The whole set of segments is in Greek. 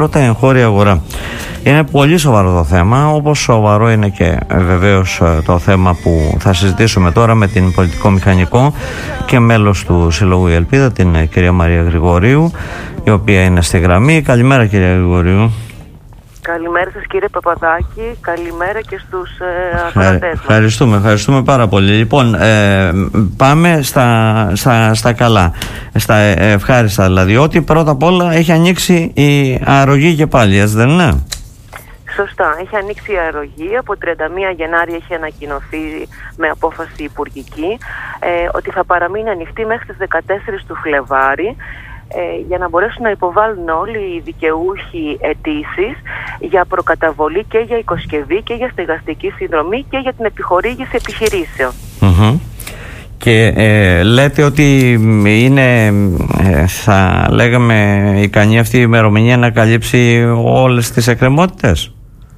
πρώτα εγχώρια αγορά. Είναι πολύ σοβαρό το θέμα, όπως σοβαρό είναι και βεβαίως το θέμα που θα συζητήσουμε τώρα με την πολιτικό μηχανικό και μέλος του Συλλόγου Η Ελπίδα, την κυρία Μαρία Γρηγορίου, η οποία είναι στη γραμμή. Καλημέρα, κυρία Γρηγορίου. Καλημέρα σας, κύριε Παπαδάκη. Καλημέρα και στους ακροατές μας. Ευχαριστούμε πάρα πολύ. Λοιπόν, πάμε στα καλά, στα ευχάριστα δηλαδή. Ότι πρώτα απ' όλα έχει ανοίξει η αρρωγή και πάλι, έτσι δεν είναι? Σωστά, έχει ανοίξει η αρρωγή. Από 31 Γενάρη έχει ανακοινωθεί με απόφαση υπουργική ότι θα παραμείνει ανοιχτή μέχρι τις 14 του Φλεβάρη, για να μπορέσουν να υποβάλουν όλοι οι δικαιούχοι αιτήσεις για προκαταβολή και για οικοσκευή και για στεγαστική συνδρομή και για την επιχορήγηση επιχειρήσεων. Και λέτε ότι είναι, θα λέγαμε, ικανή αυτή η ημερομηνία να καλύψει όλες τις εκκρεμότητες?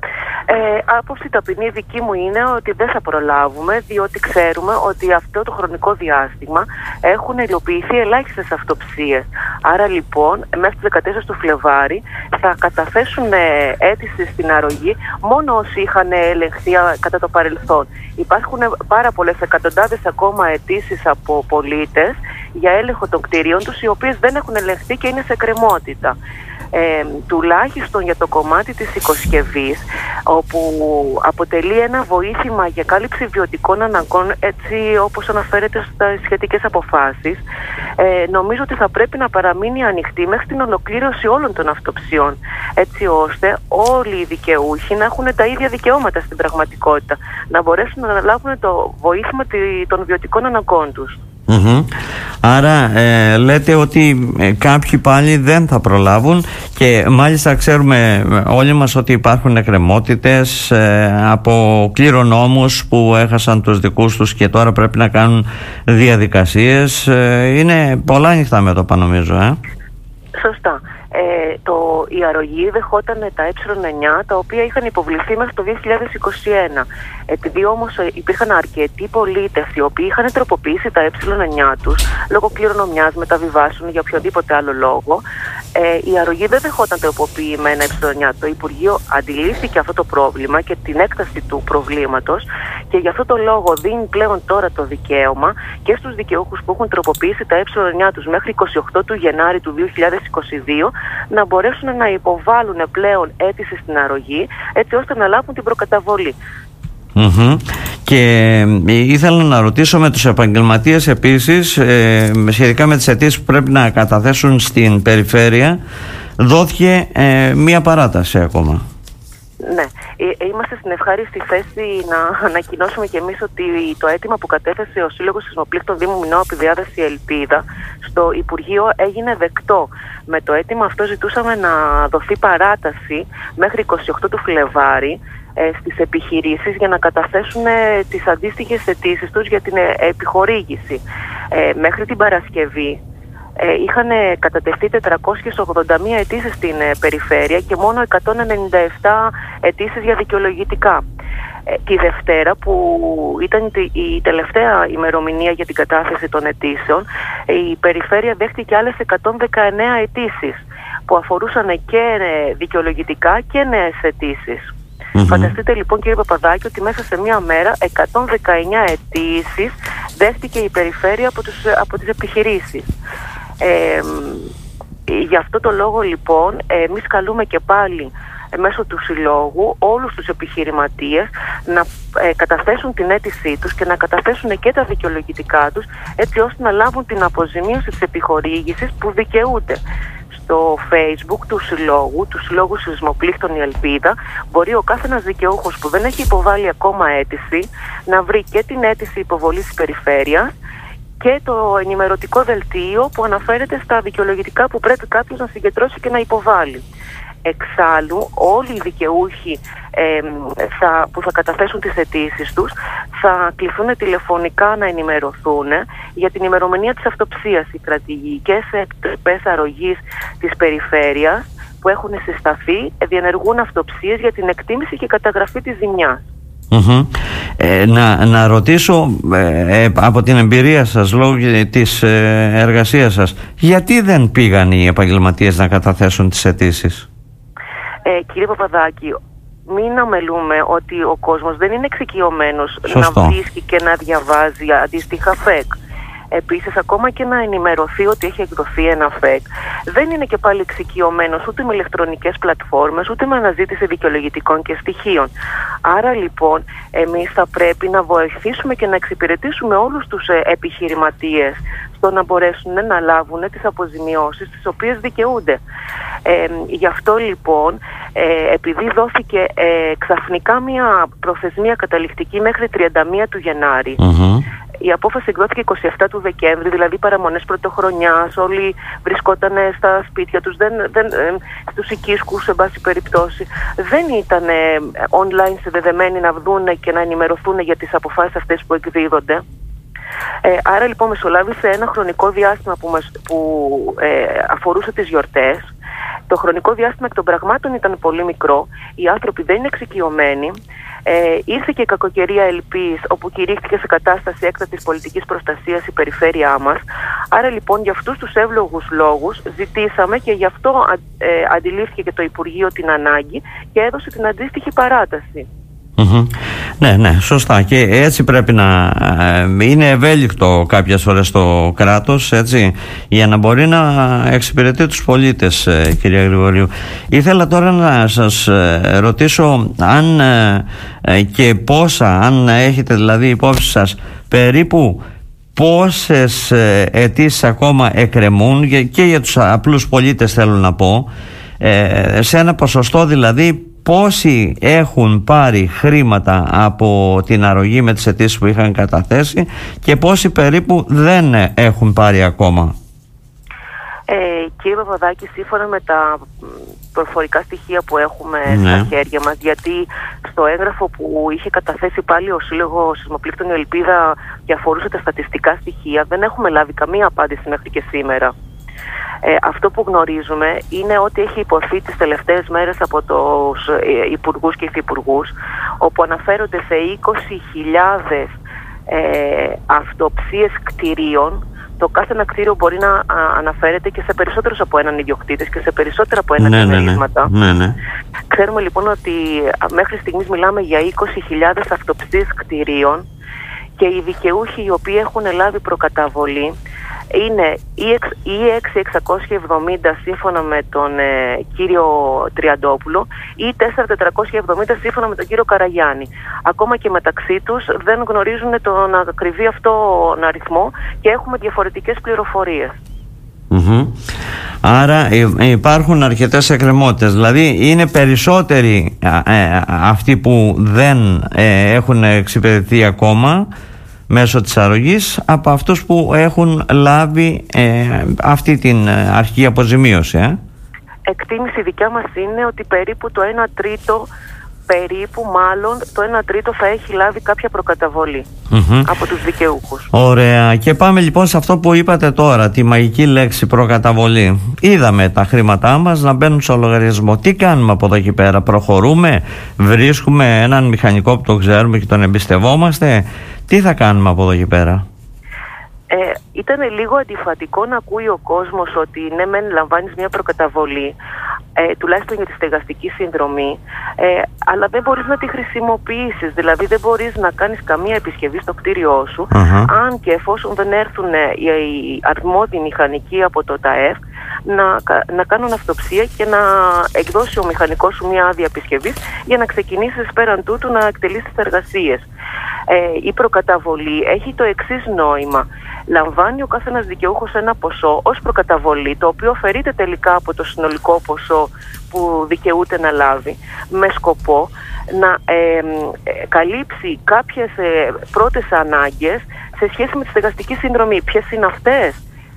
Άποψη ταπεινή δική μου είναι ότι δεν θα προλάβουμε, διότι ξέρουμε ότι αυτό το χρονικό διάστημα έχουν υλοποιηθεί ελάχιστες αυτοψίες. Άρα λοιπόν μέχρι τις 14 του Φλεβάρη θα καταθέσουν αίτηση στην αρρωγή μόνο όσοι είχαν ελεγχθεί κατά το παρελθόν. Υπάρχουν πάρα πολλές, εκατοντάδες ακόμα αιτήσεις από πολίτες για έλεγχο των κτηρίων τους, οι οποίες δεν έχουν ελεγχθεί και είναι σε εκκρεμότητα. Τουλάχιστον για το κομμάτι της οικοσκευής, όπου αποτελεί ένα βοήθημα για κάλυψη βιωτικών αναγκών, έτσι όπως αναφέρεται στις σχετικές αποφάσεις, νομίζω ότι θα πρέπει να παραμείνει ανοιχτή μέχρι την ολοκλήρωση όλων των αυτοψιών, έτσι ώστε όλοι οι δικαιούχοι να έχουν τα ίδια δικαιώματα στην πραγματικότητα, να μπορέσουν να αναλάβουν το βοήθημα των βιωτικών αναγκών τους. Άρα λέτε ότι κάποιοι πάλι δεν θα προλάβουν, και μάλιστα ξέρουμε όλοι μας ότι υπάρχουν εκκρεμότητες από κληρονόμους που έχασαν τους δικούς τους και τώρα πρέπει να κάνουν διαδικασίες. Είναι πολλά ανοιχτά μέτωπα, νομίζω. Σωστά. Η αρρωγή δεχόταν τα Ε9 τα οποία είχαν υποβληθεί μέχρι το 2021. Επειδή όμως υπήρχαν αρκετοί πολίτες οι οποίοι είχαν τροποποιήσει τα Ε9 τους λόγω κληρονομιάς, μεταβιβάσεων, για οποιοδήποτε άλλο λόγο, η αρρωγή δεν δεχόταν τροποποιημένα Ε9. Το Υπουργείο αντιλήφθηκε αυτό το πρόβλημα και την έκταση του προβλήματος, και γι' αυτό το λόγο δίνει πλέον τώρα το δικαίωμα και στους δικαιούχους που έχουν τροποποιήσει τα Ε9 τους μέχρι 28 του Γενάρη του 2022 να μπορέσουν να υποβάλουν πλέον αίτηση στην αρρωγή, έτσι ώστε να λάβουν την προκαταβολή. Και ήθελα να ρωτήσω με τους επαγγελματίες επίσης σχετικά με τις αιτήσεις που πρέπει να καταθέσουν στην περιφέρεια. Δόθηκε μία παράταση ακόμα. Ναι, είμαστε στην ευχάριστη θέση να ανακοινώσουμε και εμείς ότι το αίτημα που κατέθεσε ο Σύλλογος Σεισμοπλήκτων Δήμου Μινώου Διάδεση Ελπίδα στο Υπουργείο έγινε δεκτό. Με το αίτημα αυτό ζητούσαμε να δοθεί παράταση μέχρι 28 του Φλεβάρη στις επιχειρήσεις για να καταθέσουν τις αντίστοιχες αιτήσεις τους για την επιχορήγηση. Μέχρι την Παρασκευή είχαν κατατεθεί 481 αιτήσεις στην περιφέρεια και μόνο 197 αιτήσεις για δικαιολογητικά. Τη Δευτέρα, που ήταν η τελευταία ημερομηνία για την κατάθεση των αιτήσεων, η περιφέρεια δέχτηκε άλλες 119 αιτήσεις που αφορούσαν και δικαιολογητικά και νέες αιτήσεις. Φανταστείτε λοιπόν, κύριε Παπαδάκη, ότι μέσα σε μία μέρα 119 αιτήσεις δέχτηκε η περιφέρεια από τις επιχειρήσεις. Γι' αυτό το λόγο λοιπόν εμείς καλούμε και πάλι μέσω του Συλλόγου όλους τους επιχειρηματίες να καταθέσουν την αίτησή τους και να καταθέσουν και τα δικαιολογητικά τους, έτσι ώστε να λάβουν την αποζημίωση της επιχορήγησης που δικαιούται. Στο Facebook του Συλλόγου Σεισμοπλήκτων Η Ελπίδα, μπορεί ο κάθε ένας δικαιούχος που δεν έχει υποβάλει ακόμα αίτηση να βρει και την αίτηση υποβολής της περιφέρειας και το ενημερωτικό δελτίο που αναφέρεται στα δικαιολογητικά που πρέπει κάποιος να συγκεντρώσει και να υποβάλει. Εξάλλου, όλοι οι δικαιούχοι που θα καταθέσουν τις αιτήσεις τους θα κληθούν τηλεφωνικά να ενημερωθούν για την ημερομηνία της αυτοψίας. Οι στρατηγικές επιτροπές αρρωγής της περιφέρειας που έχουν συσταθεί διενεργούν αυτοψίες για την εκτίμηση και καταγραφή της ζημιάς. Να ρωτήσω από την εμπειρία σας, λόγω της εργασίας σας, γιατί δεν πήγαν οι επαγγελματίες να καταθέσουν τις αιτήσεις? Κύριε Παπαδάκη, μην αμελούμε ότι ο κόσμος δεν είναι εξοικειωμένος Σωστό. να βρίσκει και να διαβάζει αντίστοιχα φεκ. Επίσης, ακόμα και να ενημερωθεί ότι έχει εκδοθεί ένα φεκ, δεν είναι και πάλι εξοικειωμένος ούτε με ηλεκτρονικές πλατφόρμες, ούτε με αναζήτηση δικαιολογητικών και στοιχείων. Άρα λοιπόν, εμείς θα πρέπει να βοηθήσουμε και να εξυπηρετήσουμε όλους τους επιχειρηματίες στο να μπορέσουν να λάβουν τις αποζημιώσεις τις οποίες δικαιούνται. Γι' αυτό λοιπόν, επειδή δόθηκε ξαφνικά μια προθεσμία καταληκτική μέχρι 31 του Γενάρη, η απόφαση εκδόθηκε 27 του Δεκέμβρη, δηλαδή παραμονές πρωτοχρονιάς, όλοι βρισκόταν στα σπίτια τους, στους οικίσκους, σε βάση περιπτώσει. Δεν ήταν online συνδεδεμένοι να δουν και να ενημερωθούν για τις αποφάσεις αυτές που εκδίδονται. Άρα λοιπόν μεσολάβησε ένα χρονικό διάστημα που αφορούσε τις γιορτές. Το χρονικό διάστημα εκ των πραγμάτων ήταν πολύ μικρό, οι άνθρωποι δεν είναι εξοικειωμένοι. Ήρθε και η κακοκαιρία Ελπής, όπου κηρύχθηκε σε κατάσταση έκτακτης πολιτικής προστασίας η περιφέρειά μας. Άρα λοιπόν για αυτούς τους εύλογους λόγους ζητήσαμε και γι' αυτό αντιλήφθηκε και το Υπουργείο την ανάγκη και έδωσε την αντίστοιχη παράταση. Ναι, σωστά. Και έτσι πρέπει να είναι ευέλικτο κάποιες φορές το κράτος, έτσι, για να μπορεί να εξυπηρετεί τους πολίτες, κυρία Γρηγορίου. Ήθελα τώρα να σας ρωτήσω αν και πόσα, αν έχετε δηλαδή υπόψη σας, περίπου πόσες αιτήσεις ακόμα εκκρεμούν, και για τους απλούς πολίτες θέλω να πω, σε ένα ποσοστό δηλαδή, πόσοι έχουν πάρει χρήματα από την αρρωγή με τις αιτήσεις που είχαν καταθέσει και πόσοι περίπου δεν έχουν πάρει ακόμα. Κύριε Παπαδάκη, σύμφωνα με τα προφορικά στοιχεία που έχουμε στα χέρια μας, γιατί στο έγγραφο που είχε καταθέσει πάλι ο Σύλλογος Σεισμοπλήκτων η Ελπίδα και αφορούσε τα στατιστικά στοιχεία, δεν έχουμε λάβει καμία απάντηση μέχρι και σήμερα. Αυτό που γνωρίζουμε είναι ότι έχει υποθεί τις τελευταίες μέρες από τους υπουργούς και υφυπουργούς, όπου αναφέρονται σε 20.000 αυτοψίες κτηρίων. Το κάθε ένα κτίριο μπορεί να αναφέρεται και σε περισσότερους από έναν ιδιοκτήτες και σε περισσότερα από ένα διαμερίσματα. Ξέρουμε λοιπόν ότι μέχρι στιγμής μιλάμε για 20.000 αυτοψίες κτηρίων και οι δικαιούχοι οι οποίοι έχουν λάβει προκαταβολή είναι ή 6.670 σύμφωνα με τον κύριο Τριαντόπουλο ή 4.470 σύμφωνα με τον κύριο Καραγιάννη. Ακόμα και μεταξύ τους δεν γνωρίζουν τον ακριβή αυτόν αριθμό και έχουμε διαφορετικές πληροφορίες. Άρα υπάρχουν αρκετές εκκρεμότητες. Δηλαδή είναι περισσότεροι αυτοί που δεν έχουν εξυπηρετηθεί ακόμα μέσω της αρρωγής από αυτούς που έχουν λάβει αυτή την αρχική αποζημίωση. Εκτίμηση δικιά μας είναι ότι περίπου το 1 τρίτο, το 1 τρίτο θα έχει λάβει κάποια προκαταβολή από τους δικαιούχους. Ωραία. Και πάμε λοιπόν σε αυτό που είπατε τώρα, τη μαγική λέξη προκαταβολή. Είδαμε τα χρήματά μας να μπαίνουν στο λογαριασμό. Τι κάνουμε από εδώ και πέρα? Προχωρούμε? Βρίσκουμε έναν μηχανικό που τον ξέρουμε και τον εμπιστευόμαστε? Τι θα κάνουμε από εδώ και πέρα? Ήταν λίγο αντιφατικό να ακούει ο κόσμος ότι ναι μεν λαμβάνεις μια προκαταβολή, τουλάχιστον για τη στεγαστική συνδρομή, αλλά δεν μπορείς να τη χρησιμοποιήσεις. Δηλαδή δεν μπορείς να κάνεις καμία επισκευή στο κτίριό σου, αν και εφόσον δεν έρθουν οι αρμόδιοι μηχανικοί από το ΤΑΕΦ να κάνουν αυτοψία και να εκδώσει ο μηχανικός σου μια άδεια επισκευής για να ξεκινήσεις πέραν τούτου να εκτελήσεις εργασίες. Η προκαταβολή έχει το εξής νόημα. Λαμβάνει ο κάθε ένας δικαιούχος ένα ποσό ως προκαταβολή, το οποίο αφαιρείται τελικά από το συνολικό ποσό που δικαιούται να λάβει, με σκοπό να καλύψει κάποιες πρώτες ανάγκες σε σχέση με τη στεγαστική συνδρομή. Ποιες είναι αυτές?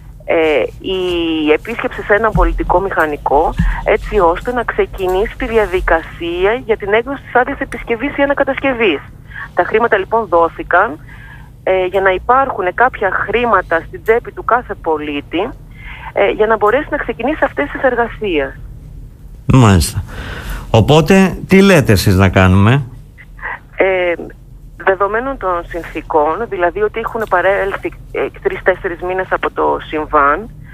Η επίσκεψη σε έναν πολιτικό μηχανικό, έτσι ώστε να ξεκινήσει τη διαδικασία για την έκδοση της άδειας επισκευής ή ανακατασκευής. Τα χρήματα λοιπόν δόθηκαν για να υπάρχουν κάποια χρήματα στην τσέπη του κάθε πολίτη για να μπορέσει να ξεκινήσει αυτές τις εργασίες. Μάλιστα. Οπότε τι λέτε εσείς να κάνουμε? Δεδομένων των συνθήκων, δηλαδή ότι έχουν παρέλθει 3-4 μήνες από το συμβάν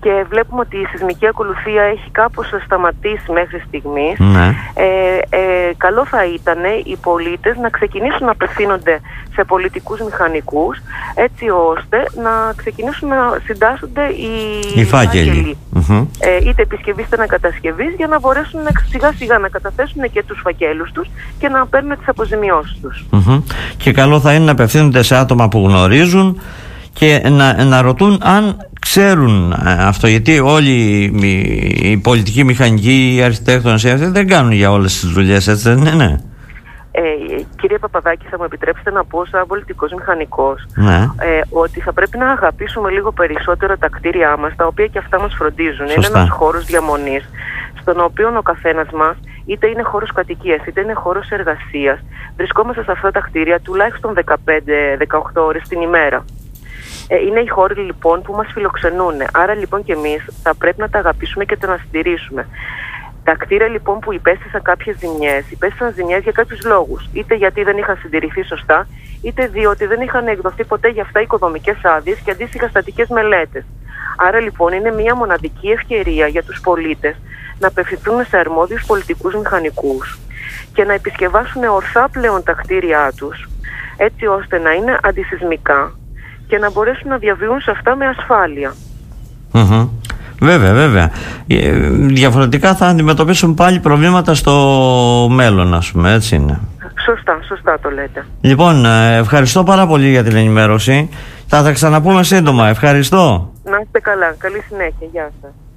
και βλέπουμε ότι η σεισμική ακολουθία έχει κάπως σταματήσει μέχρι στιγμής. Ναι. Καλό θα ήταν οι πολίτες να ξεκινήσουν να απευθύνονται σε πολιτικούς μηχανικούς, έτσι ώστε να ξεκινήσουν να συντάσσονται οι φάκελοι. Είτε επισκευής είτε ανακατασκευής, για να μπορέσουν σιγά σιγά να καταθέσουν και τους φακέλους τους και να παίρνουν τις αποζημιώσεις τους. Και καλό θα είναι να απευθύνονται σε άτομα που γνωρίζουν και να ρωτούν αν ξέρουν αυτό, γιατί όλοι οι πολιτικοί μηχανικοί, οι αρχιτέκτονες δεν κάνουν για όλες τις δουλειές, έτσι δεν είναι? Κύριε Παπαδάκη, θα μου επιτρέψετε να πω σαν πολιτικός μηχανικός, ναι, ότι θα πρέπει να αγαπήσουμε λίγο περισσότερο τα κτίρια μας, τα οποία και αυτά μας φροντίζουν. Σωστά. Είναι ένας χώρος διαμονής, στον οποίο ο καθένας μας, είτε είναι χώρος κατοικίας, είτε είναι χώρος εργασίας, βρισκόμαστε σε αυτά τα κτίρια τουλάχιστον 15-18 ώρες την ημέρα. Είναι οι χώροι λοιπόν που μας φιλοξενούν. Άρα λοιπόν και εμείς θα πρέπει να τα αγαπήσουμε και να συντηρήσουμε. Τα κτίρια λοιπόν που υπέστησαν κάποιες ζημιές, υπέστησαν ζημιές για κάποιους λόγους. Είτε γιατί δεν είχαν συντηρηθεί σωστά, είτε διότι δεν είχαν εκδοθεί ποτέ για αυτά οικοδομικές άδειες και αντίστοιχα στατικές μελέτες. Άρα λοιπόν είναι μια μοναδική ευκαιρία για τους πολίτες να απευθυνθούν σε αρμόδιους πολιτικούς μηχανικούς και να επισκευάσουν ορθά πλέον τα κτίρια τους, έτσι ώστε να είναι αντισεισμικά και να μπορέσουν να διαβιούν σε αυτά με ασφάλεια. Βέβαια. Διαφορετικά θα αντιμετωπίσουν πάλι προβλήματα στο μέλλον, ας πούμε, έτσι είναι. Σωστά το λέτε. Λοιπόν, ευχαριστώ πάρα πολύ για την ενημέρωση. Θα τα ξαναπούμε σύντομα. Ευχαριστώ. Να είστε καλά. Καλή συνέχεια. Γεια σας.